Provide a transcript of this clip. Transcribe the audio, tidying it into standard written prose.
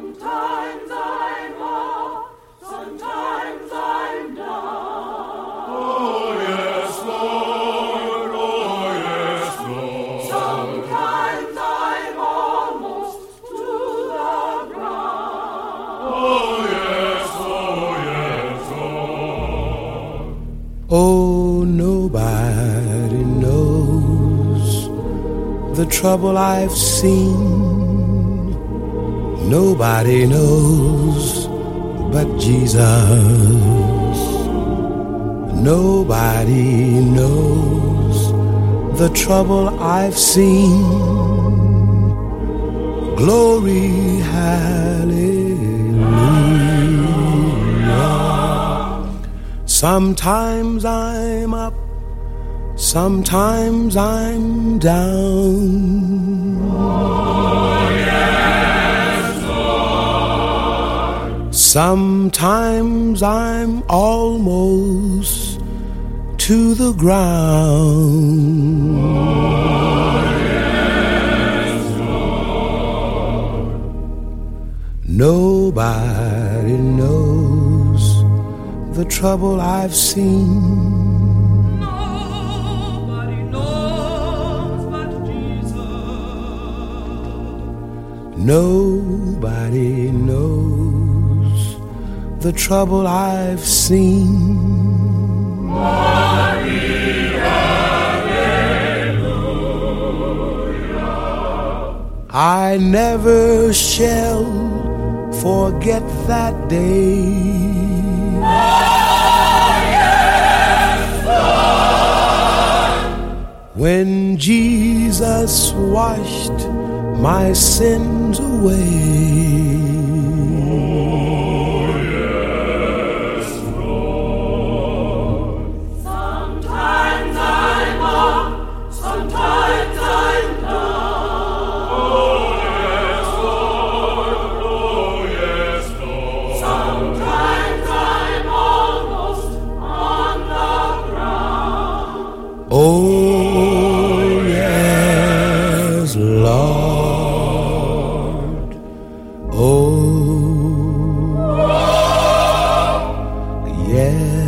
Sometimes I'm up, sometimes I'm down. Oh yes, Lord, oh yes, Lord. Sometimes I'm almost to the ground. Oh yes, Lord. Oh, nobody knows the trouble I've seen. Nobody knows but Jesus. Nobody knows the trouble I've seen. Glory, hallelujah. Sometimes I'm up, sometimes I'm down. Sometimes I'm almost to the ground. Nobody knows the trouble I've seen. Nobody knows but Jesus. Nobody knows the trouble I've seen. I never shall forget that day. When Jesus washed my sins away. Sometimes I'm up, sometimes I'm down. Sometimes I'm almost on the ground. Oh, yes, Lord. Oh, yes.